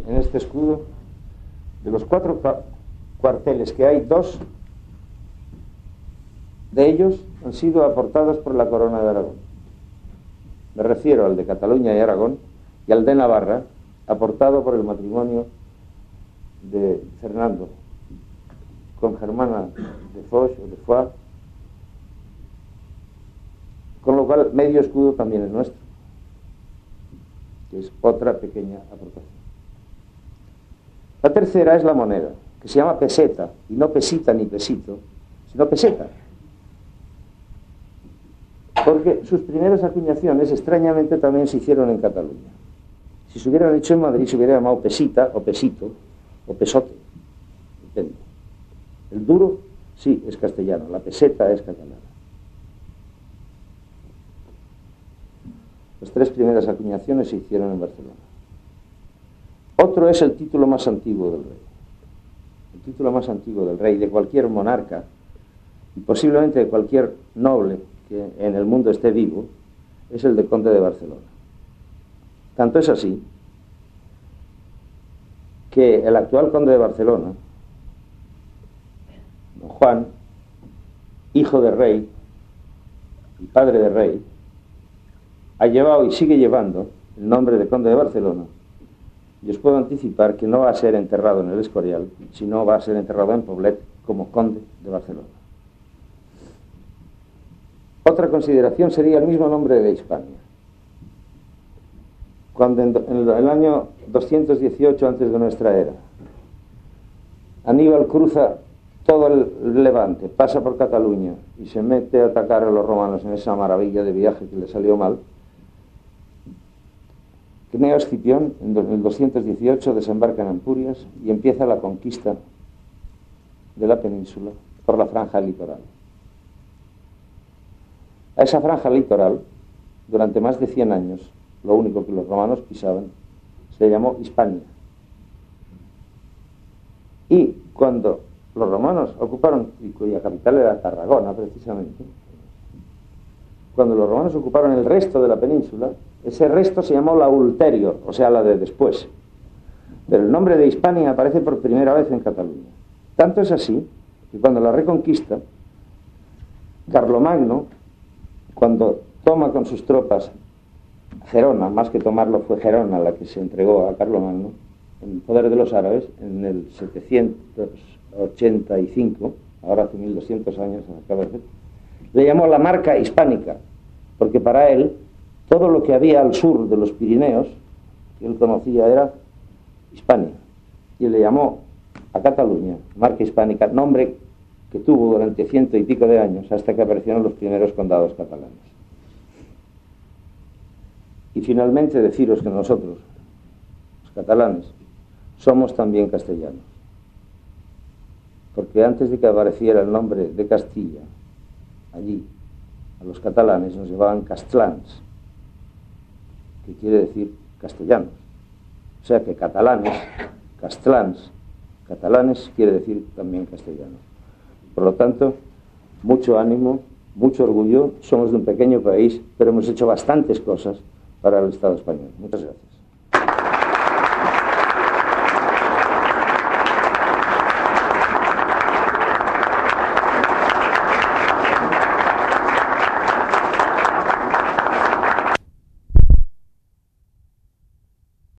en este escudo, de los 4 cuarteles que hay, 2 de ellos han sido aportados por la Corona de Aragón. Me refiero al de Cataluña y Aragón y al de Navarra, aportado por el matrimonio de Fernando con Germana de Foix o de Foix, con lo cual medio escudo también es nuestro, que es otra pequeña aportación. La tercera es la moneda, que se llama peseta, y no pesita ni pesito, sino peseta, porque sus primeras acuñaciones extrañamente también se hicieron en Cataluña. Si se hubieran hecho en Madrid se hubiera llamado pesita o pesito o pesote, depende. El duro sí es castellano, la peseta es catalana. Las 3 primeras acuñaciones se hicieron en Barcelona. Otro es el título más antiguo del rey. El título más antiguo del rey, de cualquier monarca, y posiblemente de cualquier noble que en el mundo esté vivo, es el de conde de Barcelona. Tanto es así que el actual conde de Barcelona, don Juan, hijo de rey y padre de rey, ha llevado y sigue llevando el nombre de conde de Barcelona, y os puedo anticipar que no va a ser enterrado en el Escorial, sino va a ser enterrado en Poblet como conde de Barcelona. Otra consideración sería el mismo nombre de Hispania. Cuando en el año 218 antes de nuestra era, Aníbal cruza todo el Levante, pasa por Cataluña y se mete a atacar a los romanos en esa maravilla de viaje que le salió mal, Cneo Escipión en el 218 desembarca en Ampurias y empieza la conquista de la península por la franja litoral. A esa franja litoral, durante más de 100 años, lo único que los romanos pisaban, se llamó Hispania. Y cuando los romanos ocuparon, y cuya capital era Tarragona precisamente, cuando los romanos ocuparon el resto de la península, ese resto se llamó la ulterior, o sea, la de después. Pero el nombre de Hispania aparece por primera vez en Cataluña. Tanto es así que cuando la reconquista, Carlomagno, cuando toma con sus tropas Gerona, más que tomarlo fue Gerona la que se entregó a Carlomagno en poder de los árabes en el 785, ahora hace 1200 años, le llamó la marca hispánica, porque para él todo lo que había al sur de los Pirineos, que él conocía, era Hispania, y le llamó a Cataluña marca hispánica, nombre que tuvo durante 100 y pico de años hasta que aparecieron los primeros condados catalanes. Y finalmente deciros que nosotros, los catalanes, somos también castellanos, porque antes de que apareciera el nombre de Castilla, allí, a los catalanes nos llamaban castlans, que quiere decir castellanos. O sea que catalanes, castlans, catalanes quiere decir también castellanos. Por lo tanto, mucho ánimo, mucho orgullo, somos de un pequeño país, pero hemos hecho bastantes cosas para el Estado español. Muchas gracias.